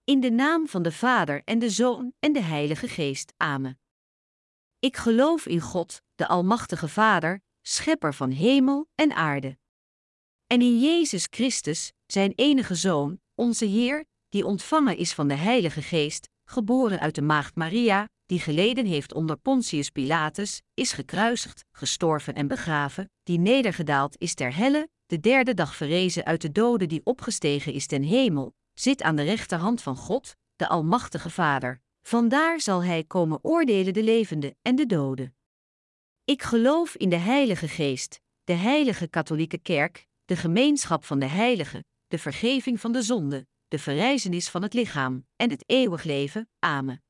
In de naam van de Vader en de Zoon en de Heilige Geest. Amen. Ik geloof in God, de Almachtige Vader, schepper van hemel en aarde. En in Jezus Christus, zijn enige Zoon, onze Heer, die ontvangen is van de Heilige Geest, geboren uit de maagd Maria, die geleden heeft onder Pontius Pilatus, is gekruisigd, gestorven en begraven, die nedergedaald is ter helle, de derde dag verrezen uit de doden, die opgestegen is ten hemel, zit aan de rechterhand van God, de Almachtige Vader. Vandaar zal hij komen oordelen de levenden en de doden. Ik geloof in de Heilige Geest, de heilige katholieke kerk, de gemeenschap van de heiligen, de vergeving van de zonden, de verrijzenis van het lichaam en het eeuwig leven. Amen.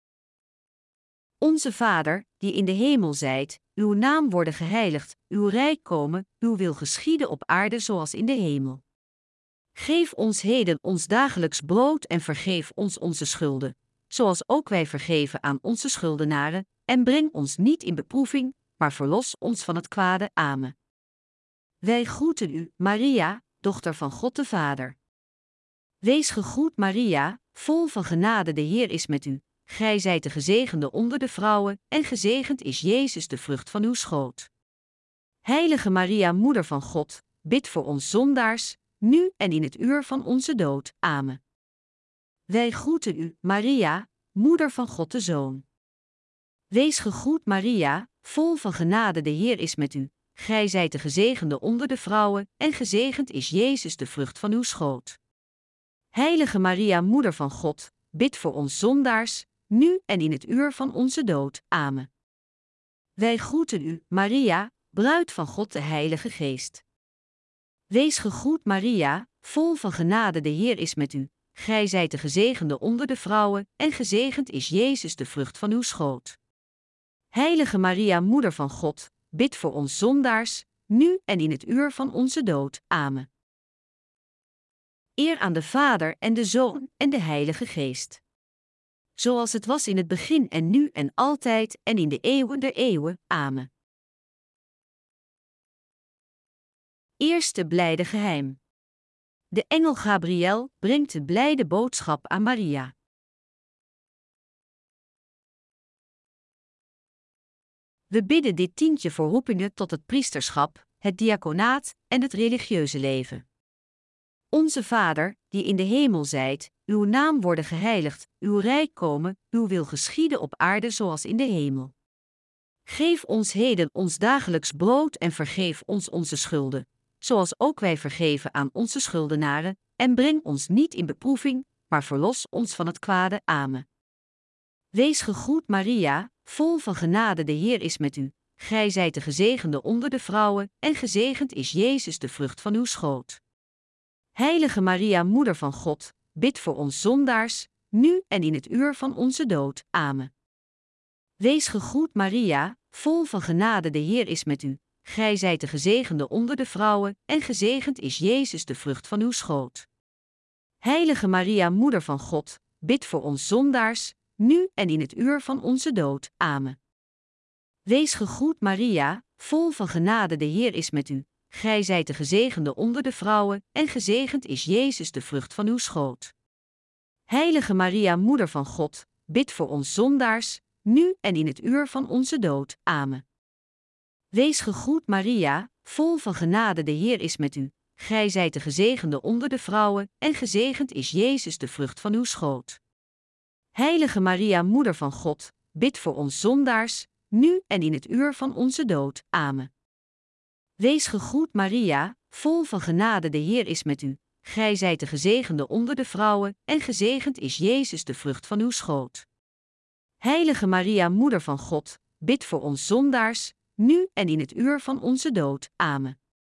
Onze Vader, die in de hemel zijt, uw naam worden geheiligd, uw rijk komen, uw wil geschieden op aarde zoals in de hemel. Geef ons heden ons dagelijks brood en vergeef ons onze schulden, zoals ook wij vergeven aan onze schuldenaren, en breng ons niet in beproeving, maar verlos ons van het kwade. Amen. Wij groeten u, Maria, dochter van God de Vader. Wees gegroet, Maria, vol van genade, de Heer is met u. Gij zijt de gezegende onder de vrouwen, en gezegend is Jezus, de vrucht van uw schoot. Heilige Maria, Moeder van God, bid voor ons zondaars, nu en in het uur van onze dood. Amen. Wij groeten u, Maria, Moeder van God de Zoon. Wees gegroet, Maria, vol van genade, de Heer is met u. Gij zijt de gezegende onder de vrouwen, en gezegend is Jezus, de vrucht van uw schoot. Heilige Maria, Moeder van God, bid voor ons zondaars, nu en in het uur van onze dood. Amen. Wij groeten u, Maria, bruid van God de Heilige Geest. Wees gegroet, Maria, vol van genade, de Heer is met u. Gij zijt de gezegende onder de vrouwen, en gezegend is Jezus, de vrucht van uw schoot. Heilige Maria, Moeder van God, bid voor ons zondaars, nu en in het uur van onze dood. Amen. Eer aan de Vader en de Zoon en de Heilige Geest. Zoals het was in het begin en nu en altijd en in de eeuwen der eeuwen. Amen. Eerste blijde geheim. De engel Gabriël brengt de blijde boodschap aan Maria. We bidden dit tientje voor roepingen tot het priesterschap, het diaconaat en het religieuze leven. Onze Vader, die in de hemel zijt, uw naam worden geheiligd, uw rijk komen, uw wil geschieden op aarde zoals in de hemel. Geef ons heden ons dagelijks brood en vergeef ons onze schulden, zoals ook wij vergeven aan onze schuldenaren, en breng ons niet in beproeving, maar verlos ons van het kwade. Amen. Wees gegroet, Maria, vol van genade, de Heer is met u. Gij zijt de gezegende onder de vrouwen, en gezegend is Jezus, de vrucht van uw schoot. Heilige Maria, Moeder van God, bid voor ons zondaars, nu en in het uur van onze dood. Amen. Wees gegroet, Maria, vol van genade, de Heer is met u. Gij zijt de gezegende onder de vrouwen, en gezegend is Jezus, de vrucht van uw schoot. Heilige Maria, Moeder van God, bid voor ons zondaars, nu en in het uur van onze dood. Amen. Wees gegroet, Maria, vol van genade, de Heer is met u. Gij zijt de gezegende onder de vrouwen, en gezegend is Jezus, de vrucht van uw schoot. Heilige Maria, Moeder van God, bid voor ons zondaars, nu en in het uur van onze dood. Amen. Wees gegroet, Maria, vol van genade, de Heer is met u. Gij zijt de gezegende onder de vrouwen, en gezegend is Jezus, de vrucht van uw schoot. Heilige Maria, Moeder van God, bid voor ons zondaars, nu en in het uur van onze dood. Amen. Wees gegroet, Maria, vol van genade, de Heer is met u. Gij zijt de gezegende onder de vrouwen, en gezegend is Jezus, de vrucht van uw schoot. Heilige Maria, Moeder van God, bid voor ons zondaars, nu en in het uur van onze dood. Amen.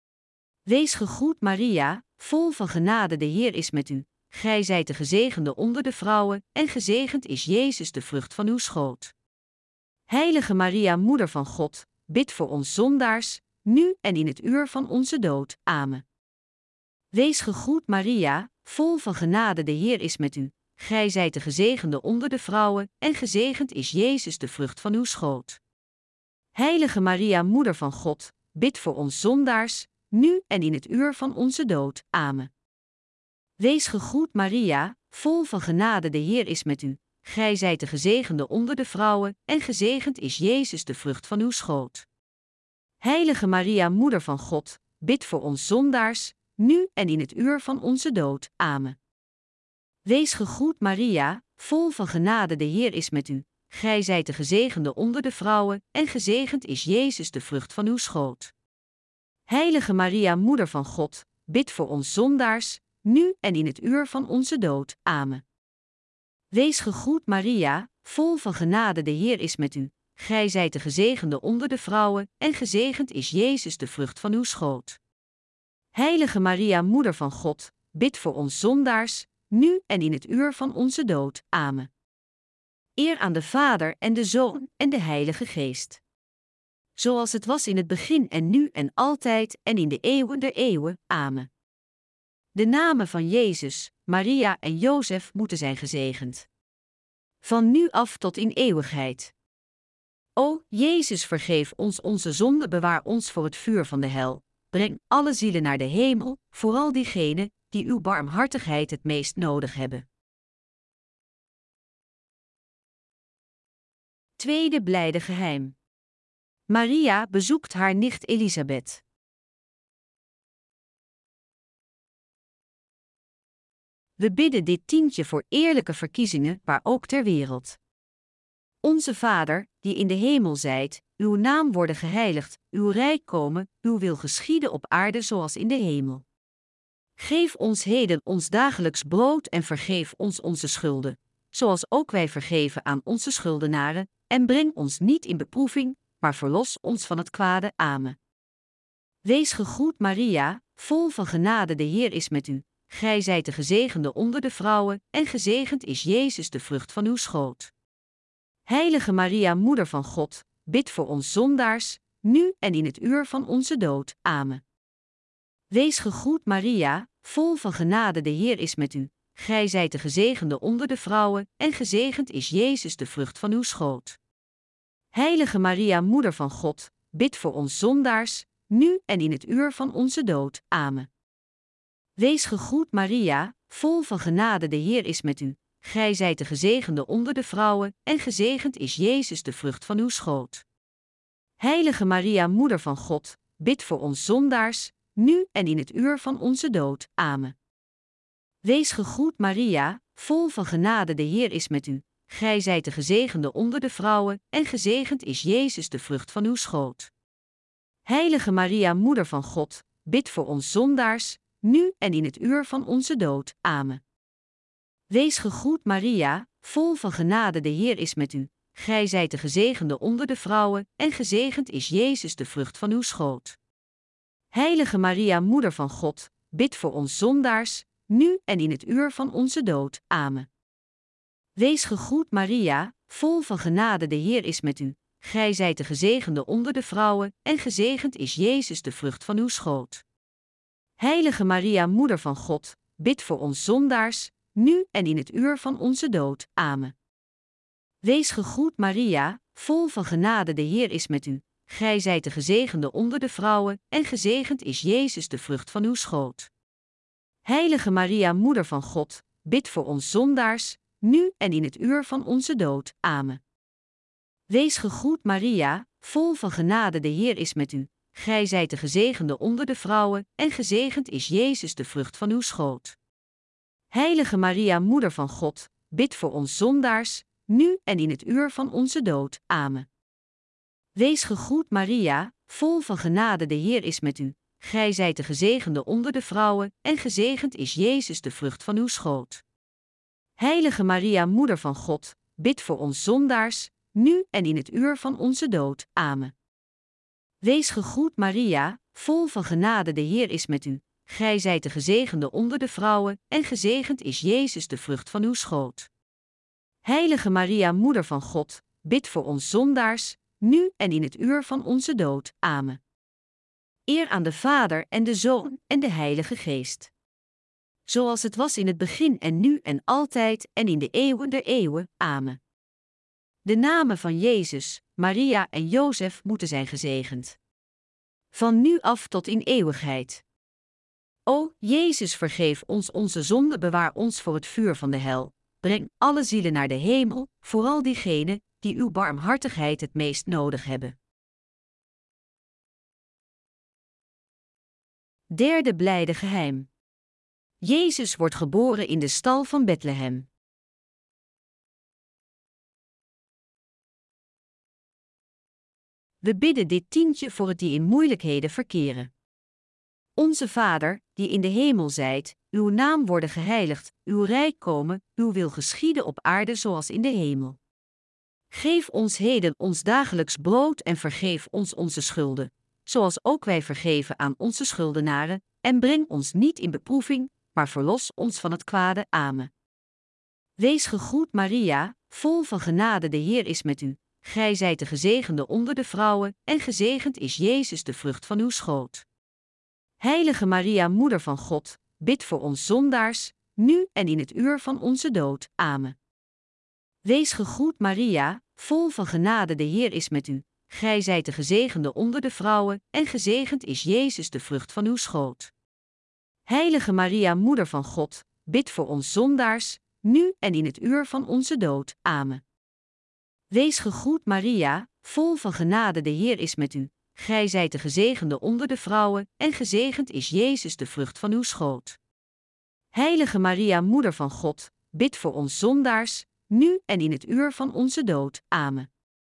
Wees gegroet, Maria, vol van genade, de Heer is met u. Gij zijt de gezegende onder de vrouwen, en gezegend is Jezus, de vrucht van uw schoot. Heilige Maria, Moeder van God, bid voor ons zondaars, nu en in het uur van onze dood. Amen. Wees gegroet, Maria, vol van genade, de Heer is met u. Gij zijt de gezegende onder de vrouwen, en gezegend is Jezus, de vrucht van uw schoot. Heilige Maria, Moeder van God, bid voor ons zondaars, nu en in het uur van onze dood. Amen. Wees gegroet Maria, vol van genade, de Heer is met u. Gij zijt de gezegende onder de vrouwen, en gezegend is Jezus, de vrucht van uw schoot. Heilige Maria, Moeder van God, bid voor ons zondaars, nu en in het uur van onze dood. Amen. Wees gegroet Maria, vol van genade, de Heer is met u. Gij zijt de gezegende onder de vrouwen, en gezegend is Jezus, de vrucht van uw schoot. Heilige Maria, Moeder van God, bid voor ons zondaars, nu en in het uur van onze dood. Amen. Wees gegroet Maria, vol van genade, de Heer is met u. Gij zijt de gezegende onder de vrouwen, en gezegend is Jezus, de vrucht van uw schoot. Heilige Maria, Moeder van God, bid voor ons zondaars, nu en in het uur van onze dood. Amen. Eer aan de Vader en de Zoon en de Heilige Geest. Zoals het was in het begin en nu en altijd en in de eeuwen der eeuwen. Amen. De namen van Jezus, Maria en Jozef moeten zijn gezegend. Van nu af tot in eeuwigheid. O, Jezus, vergeef ons onze zonde, bewaar ons voor het vuur van de hel. Breng alle zielen naar de hemel, vooral diegenen die uw barmhartigheid het meest nodig hebben. Tweede blijde geheim. Maria bezoekt haar nicht Elisabeth. We bidden dit tientje voor eerlijke verkiezingen, waar ook ter wereld. Onze Vader, die in de hemel zijt, uw naam worden geheiligd, uw rijk komen, uw wil geschieden op aarde zoals in de hemel. Geef ons heden ons dagelijks brood en vergeef ons onze schulden, zoals ook wij vergeven aan onze schuldenaren, en breng ons niet in beproeving, maar verlos ons van het kwade. Amen. Wees gegroet Maria, vol van genade, de Heer is met u. Gij zijt de gezegende onder de vrouwen, en gezegend is Jezus, de vrucht van uw schoot. Heilige Maria, Moeder van God, bid voor ons zondaars, nu en in het uur van onze dood. Amen. Wees gegroet Maria, vol van genade, de Heer is met u. Gij zijt de gezegende onder de vrouwen, en gezegend is Jezus, de vrucht van uw schoot. Heilige Maria, Moeder van God, bid voor ons zondaars, nu en in het uur van onze dood. Amen. Wees gegroet Maria, vol van genade, de Heer is met u. Gij zijt de gezegende onder de vrouwen, en gezegend is Jezus, de vrucht van uw schoot. Heilige Maria, Moeder van God, bid voor ons zondaars, nu en in het uur van onze dood. Amen. Wees gegroet Maria, vol van genade, de Heer is met u. Gij zijt de gezegende onder de vrouwen, en gezegend is Jezus, de vrucht van uw schoot. Heilige Maria, Moeder van God, bid voor ons zondaars, nu en in het uur van onze dood. Amen. Wees gegroet Maria, vol van genade, de Heer is met u. Gij zijt de gezegende onder de vrouwen, en gezegend is Jezus, de vrucht van uw schoot. Heilige Maria, Moeder van God, bid voor ons zondaars, nu en in het uur van onze dood. Amen. Wees gegroet Maria, vol van genade, de Heer is met u. Gij zijt de gezegende onder de vrouwen, en gezegend is Jezus, de vrucht van uw schoot. Heilige Maria, Moeder van God, bid voor ons zondaars, nu en in het uur van onze dood. Amen. Wees gegroet Maria, vol van genade, de Heer is met u. Gij zijt de gezegende onder de vrouwen, en gezegend is Jezus, de vrucht van uw schoot. Heilige Maria, Moeder van God, bid voor ons zondaars, nu en in het uur van onze dood. Amen. Wees gegroet Maria, vol van genade, de Heer is met u. Gij zijt de gezegende onder de vrouwen, en gezegend is Jezus, de vrucht van uw schoot. Heilige Maria, Moeder van God, bid voor ons zondaars, nu en in het uur van onze dood. Amen. Wees gegroet Maria, vol van genade, de Heer is met u. Gij zijt de gezegende onder de vrouwen, en gezegend is Jezus, de vrucht van uw schoot. Heilige Maria, Moeder van God, bid voor ons zondaars, nu en in het uur van onze dood. Amen. Wees gegroet Maria, vol van genade, de Heer is met u. Gij zijt de gezegende onder de vrouwen, en gezegend is Jezus, de vrucht van uw schoot. Heilige Maria, Moeder van God, bid voor ons zondaars, nu en in het uur van onze dood. Amen. Eer aan de Vader en de Zoon en de Heilige Geest. Zoals het was in het begin en nu en altijd en in de eeuwen der eeuwen. Amen. De namen van Jezus, Maria en Jozef moeten zijn gezegend. Van nu af tot in eeuwigheid. O Jezus, vergeef ons onze zonden, bewaar ons voor het vuur van de hel. Breng alle zielen naar de hemel, vooral diegenen die uw barmhartigheid het meest nodig hebben. Derde blijde geheim. Jezus wordt geboren in de stal van Bethlehem. We bidden dit tientje voor het die in moeilijkheden verkeren. Onze Vader, die in de hemel zijt, uw naam worden geheiligd, uw rijk komen, uw wil geschieden op aarde zoals in de hemel. Geef ons heden ons dagelijks brood en vergeef ons onze schulden, zoals ook wij vergeven aan onze schuldenaren, en breng ons niet in beproeving, maar verlos ons van het kwade. Amen. Wees gegroet Maria, vol van genade, de Heer is met u. Gij zijt de gezegende onder de vrouwen, en gezegend is Jezus, de vrucht van uw schoot. Heilige Maria, Moeder van God, bid voor ons zondaars, nu en in het uur van onze dood. Amen. Wees gegroet Maria, vol van genade, de Heer is met u. Gij zijt de gezegende onder de vrouwen, en gezegend is Jezus, de vrucht van uw schoot. Heilige Maria, Moeder van God, bid voor ons zondaars, nu en in het uur van onze dood. Amen. Wees gegroet Maria, vol van genade, de Heer is met u. Gij zijt de gezegende onder de vrouwen, en gezegend is Jezus, de vrucht van uw schoot. Heilige Maria, Moeder van God, bid voor ons zondaars, nu en in het uur van onze dood. Amen.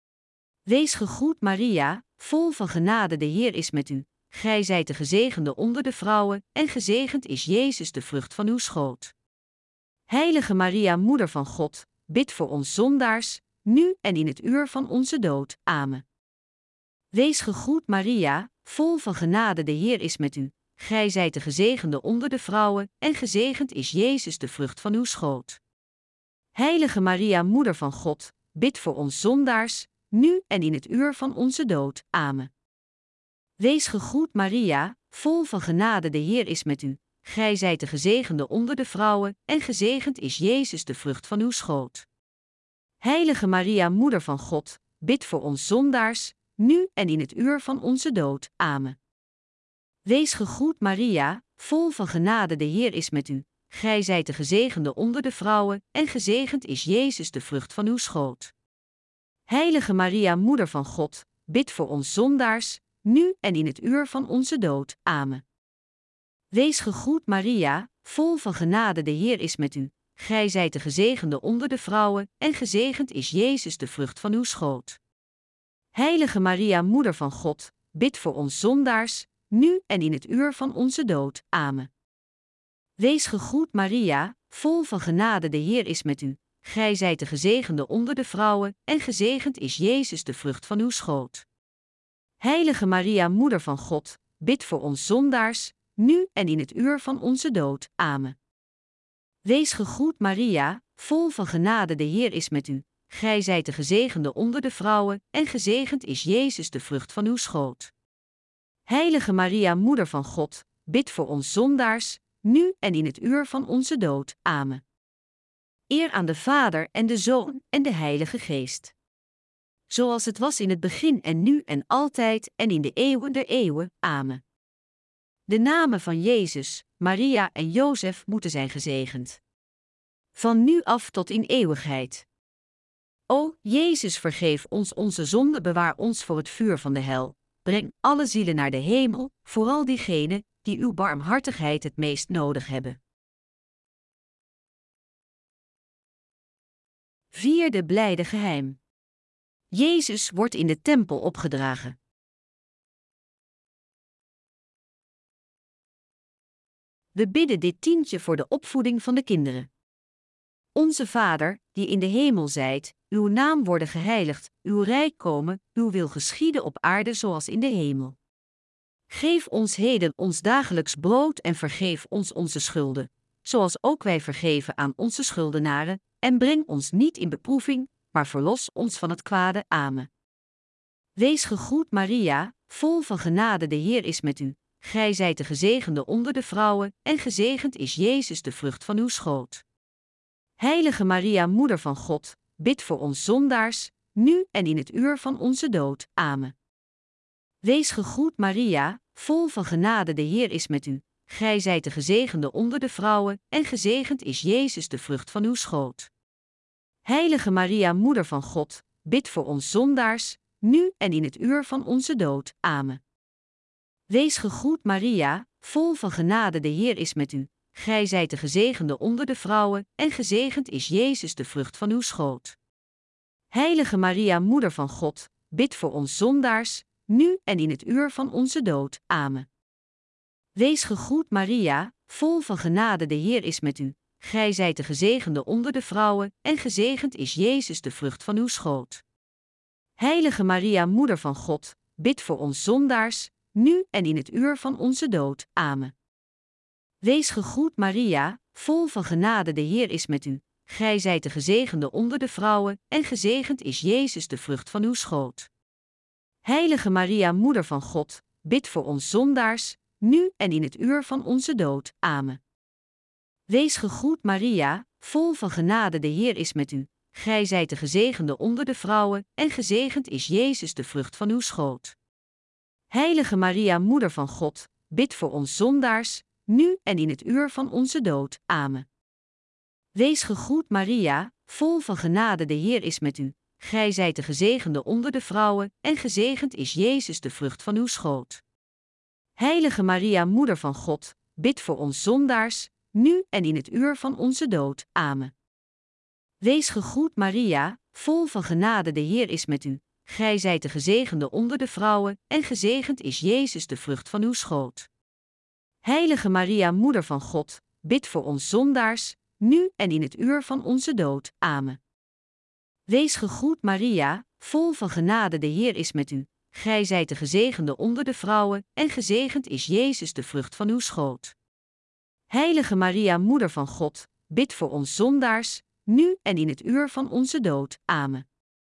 Wees gegroet Maria, vol van genade, de Heer is met u. Gij zijt de gezegende onder de vrouwen, en gezegend is Jezus, de vrucht van uw schoot. Heilige Maria, Moeder van God, bid voor ons zondaars, nu en in het uur van onze dood. Amen. Wees gegroet Maria, vol van genade, de Heer is met u. Gij zijt de gezegende onder de vrouwen, en gezegend is Jezus, de vrucht van uw schoot. Heilige Maria, Moeder van God, bid voor ons zondaars, nu en in het uur van onze dood. Amen. Wees gegroet Maria, vol van genade, de Heer is met u. Gij zijt de gezegende onder de vrouwen, en gezegend is Jezus, de vrucht van uw schoot. Heilige Maria, Moeder van God, bid voor ons zondaars, nu en in het uur van onze dood. Amen. Wees gegroet Maria, vol van genade, de Heer is met u. Gij zijt de gezegende onder de vrouwen, en gezegend is Jezus, de vrucht van uw schoot. Heilige Maria, Moeder van God, bid voor ons zondaars, nu en in het uur van onze dood. Amen. Wees gegroet Maria, vol van genade, de Heer is met u. Gij zijt de gezegende onder de vrouwen, en gezegend is Jezus, de vrucht van uw schoot. Heilige Maria, Moeder van God, bid voor ons zondaars, nu en in het uur van onze dood. Amen. Wees gegroet Maria, vol van genade, de Heer is met u. Gij zijt de gezegende onder de vrouwen, en gezegend is Jezus, de vrucht van uw schoot. Heilige Maria, Moeder van God, bid voor ons zondaars, nu en in het uur van onze dood. Amen. Wees gegroet Maria, vol van genade, de Heer is met u. Gij zijt de gezegende onder de vrouwen, en gezegend is Jezus, de vrucht van uw schoot. Heilige Maria, Moeder van God, bid voor ons zondaars, nu en in het uur van onze dood. Amen. Eer aan de Vader en de Zoon en de Heilige Geest. Zoals het was in het begin en nu en altijd en in de eeuwen der eeuwen. Amen. De namen van Jezus, Maria en Jozef moeten zijn gezegend. Van nu af tot in eeuwigheid. O Jezus, vergeef ons onze zonden, bewaar ons voor het vuur van de hel. Breng alle zielen naar de hemel, vooral diegenen die uw barmhartigheid het meest nodig hebben. Vierde blijde geheim. Jezus wordt in de tempel opgedragen. We bidden dit tientje voor de opvoeding van de kinderen. Onze Vader, die in de hemel zijt, uw naam worden geheiligd, uw rijk komen, uw wil geschieden op aarde zoals in de hemel. Geef ons heden ons dagelijks brood en vergeef ons onze schulden, zoals ook wij vergeven aan onze schuldenaren, en breng ons niet in beproeving, maar verlos ons van het kwade. Amen. Wees gegroet Maria, vol van genade, de Heer is met u. Gij zijt de gezegende onder de vrouwen, en gezegend is Jezus, de vrucht van uw schoot. Heilige Maria, Moeder van God, bid voor ons zondaars, nu en in het uur van onze dood. Amen. Wees gegroet Maria, vol van genade, de Heer is met u. gij zijt de gezegende onder de vrouwen, en gezegend is Jezus de vrucht van uw schoot. Heilige Maria, Moeder van God, bid voor ons zondaars, nu en in het uur van onze dood. Amen. Wees gegroet Maria, vol van genade, de Heer is met u. Gij zijt de gezegende onder de vrouwen, en gezegend is Jezus de vrucht van uw schoot. Heilige Maria, Moeder van God, bid voor ons zondaars, nu en in het uur van onze dood. Amen. Wees gegroet Maria, vol van genade, de Heer is met u. Gij zijt de gezegende onder de vrouwen, en gezegend is Jezus de vrucht van uw schoot. Heilige Maria, Moeder van God, bid voor ons zondaars, nu en in het uur van onze dood. Amen. Wees gegroet Maria, vol van genade, de Heer is met u. Gij zijt de gezegende onder de vrouwen, en gezegend is Jezus de vrucht van uw schoot. Heilige Maria, Moeder van God, bid voor ons zondaars, nu en in het uur van onze dood. Amen. Wees gegroet Maria, vol van genade, de Heer is met u. Gij zijt de gezegende onder de vrouwen, en gezegend is Jezus de vrucht van uw schoot. Heilige Maria, Moeder van God, bid voor ons zondaars, nu en in het uur van onze dood. Amen. Wees gegroet Maria, vol van genade, de Heer is met u. Gij zijt de gezegende onder de vrouwen, en gezegend is Jezus de vrucht van uw schoot. Heilige Maria, Moeder van God, bid voor ons zondaars, nu en in het uur van onze dood. Amen. Wees gegroet Maria, vol van genade, de Heer is met u. Gij zijt de gezegende onder de vrouwen, en gezegend is Jezus de vrucht van uw schoot. Heilige Maria, Moeder van God, bid voor ons zondaars, nu en in het uur van onze dood. Amen. Wees gegroet Maria, vol van genade, de Heer is met u. Gij zijt de gezegende onder de vrouwen, en gezegend is Jezus de vrucht van uw schoot. Heilige Maria, Moeder van God, bid voor ons zondaars, nu en in het uur van onze dood. Amen.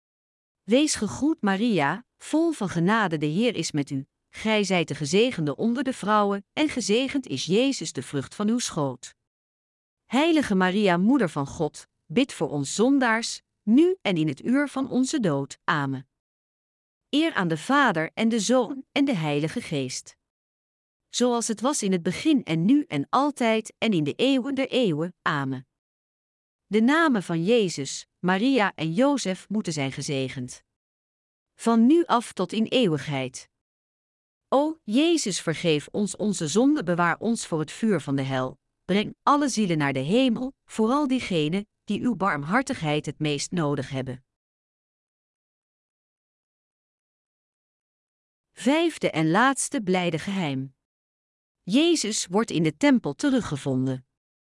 Wees gegroet Maria, vol van genade, de Heer is met u. Gij zijt de gezegende onder de vrouwen, en gezegend is Jezus de vrucht van uw schoot. Heilige Maria, Moeder van God, bid voor ons zondaars, nu en in het uur van onze dood. Amen. Eer aan de Vader en de Zoon en de Heilige Geest. Zoals het was in het begin en nu en altijd en in de eeuwen der eeuwen. Amen. De namen van Jezus, Maria en Jozef moeten zijn gezegend. Van nu af tot in eeuwigheid. O, Jezus, vergeef ons onze zonde, bewaar ons voor het vuur van de hel. Breng alle zielen naar de hemel, vooral diegenen die uw barmhartigheid het meest nodig hebben. Vijfde en laatste blijde geheim. Jezus wordt in de tempel teruggevonden.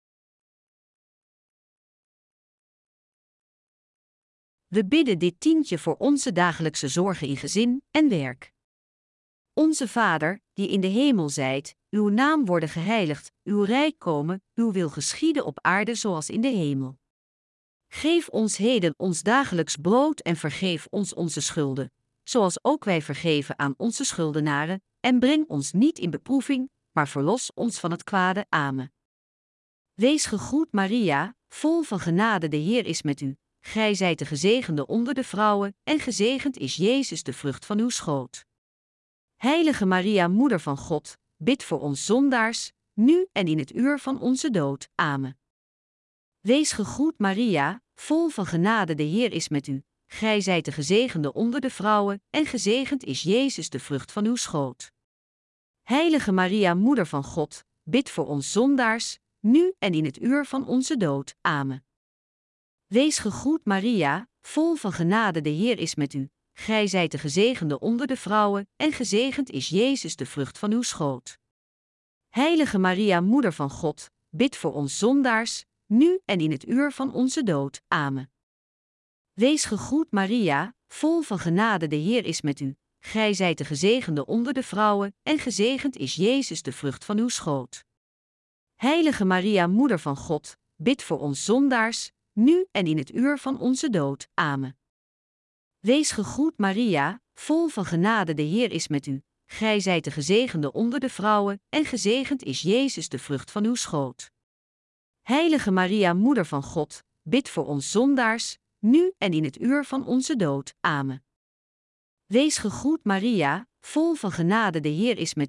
We bidden dit tientje voor onze dagelijkse zorgen in gezin en werk. Onze Vader, die in de hemel zijt, uw naam worden geheiligd, uw rijk komen, uw wil geschieden op aarde zoals in de hemel. Geef ons heden ons dagelijks brood en vergeef ons onze schulden, zoals ook wij vergeven aan onze schuldenaren, en breng ons niet in beproeving, maar verlos ons van het kwade. Amen. Wees gegroet Maria, vol van genade, de Heer is met u. Gij zijt de gezegende onder de vrouwen, en gezegend is Jezus de vrucht van uw schoot. Heilige Maria, Moeder van God, bid voor ons zondaars, nu en in het uur van onze dood. Amen. Wees gegroet Maria, vol van genade, de Heer is met u. Gij zijt de gezegende onder de vrouwen, en gezegend is Jezus de vrucht van uw schoot. Heilige Maria, Moeder van God, bid voor ons zondaars, nu en in het uur van onze dood. Amen. Wees gegroet Maria, vol van genade, de Heer is met u. Gij zijt de gezegende onder de vrouwen, en gezegend is Jezus de vrucht van uw schoot. Heilige Maria, Moeder van God, bid voor ons zondaars, nu en in het uur van onze dood. Amen. Wees gegroet Maria, vol van genade, de Heer is met u. Gij zijt de gezegende onder de vrouwen, en gezegend is Jezus de vrucht van uw schoot. Heilige Maria, Moeder van God, bid voor ons zondaars, nu en in het uur van onze dood. Amen. Wees gegroet Maria, vol van genade, de Heer is met u. Gij zijt de gezegende onder de vrouwen, en gezegend is Jezus de vrucht van uw schoot. Heilige Maria, Moeder van God, bid voor ons zondaars, nu en in het uur van onze dood. Amen. Wees gegroet Maria, vol van genade, de Heer is met u.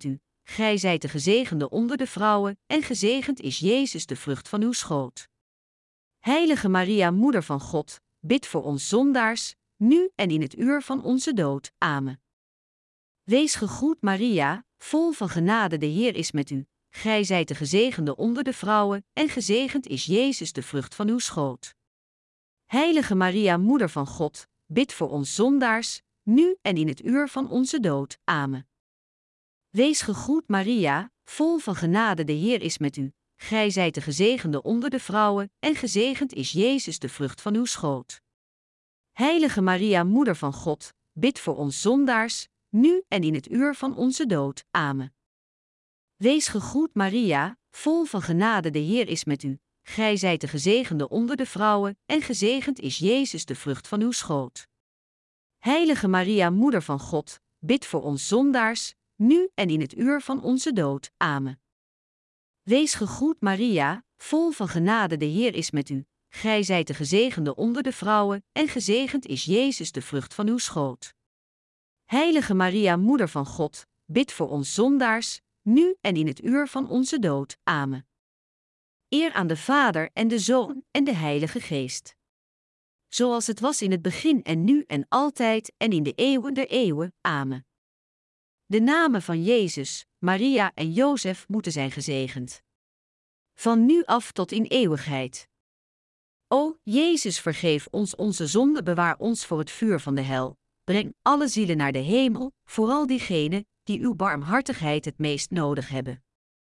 gij zijt de gezegende onder de vrouwen, en gezegend is Jezus de vrucht van uw schoot. Heilige Maria, Moeder van God, bid voor ons zondaars, nu en in het uur van onze dood. Amen. Wees gegroet Maria, vol van genade, de Heer is met u. Gij zijt de gezegende onder de vrouwen, en gezegend is Jezus de vrucht van uw schoot. Heilige Maria, Moeder van God, bid voor ons zondaars, nu en in het uur van onze dood. Amen. Wees gegroet Maria, vol van genade, de Heer is met u. Gij zijt de gezegende onder de vrouwen, en gezegend is Jezus de vrucht van uw schoot. Heilige Maria, Moeder van God, bid voor ons zondaars, nu en in het uur van onze dood. Amen. Wees gegroet Maria, vol van genade, de Heer is met u. Gij zijt de gezegende onder de vrouwen, en gezegend is Jezus de vrucht van uw schoot. Heilige Maria, Moeder van God, bid voor ons zondaars, nu en in het uur van onze dood. Amen. Wees gegroet Maria, vol van genade, de Heer is met u. Gij zijt de gezegende onder de vrouwen, en gezegend is Jezus de vrucht van uw schoot. Heilige Maria, Moeder van God, bid voor ons zondaars, nu en in het uur van onze dood. Amen. Eer aan de Vader en de Zoon en de Heilige Geest. Zoals het was in het begin en nu en altijd en in de eeuwen der eeuwen. Amen. De namen van Jezus, Maria en Jozef moeten zijn gezegend. Van nu af tot in eeuwigheid. O, Jezus, vergeef ons onze zonden, bewaar ons voor het vuur van de hel. Breng alle zielen naar de hemel, vooral diegenen die uw barmhartigheid het meest nodig hebben.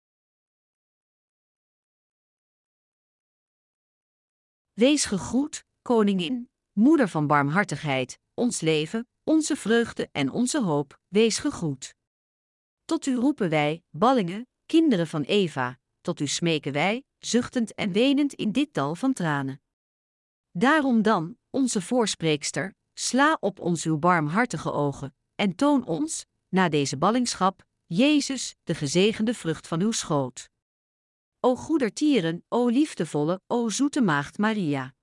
Wees gegroet, Koningin, Moeder van barmhartigheid, ons leven, onze vreugde en onze hoop, wees gegroet. Tot u roepen wij, ballingen, kinderen van Eva, tot u smeken wij, zuchtend en wenend in dit dal van tranen. Daarom dan, onze voorspreekster, sla op ons uw barmhartige ogen, en toon ons, na deze ballingschap, Jezus, de gezegende vrucht van uw schoot. O goedertieren, o liefdevolle, o zoete maagd Maria.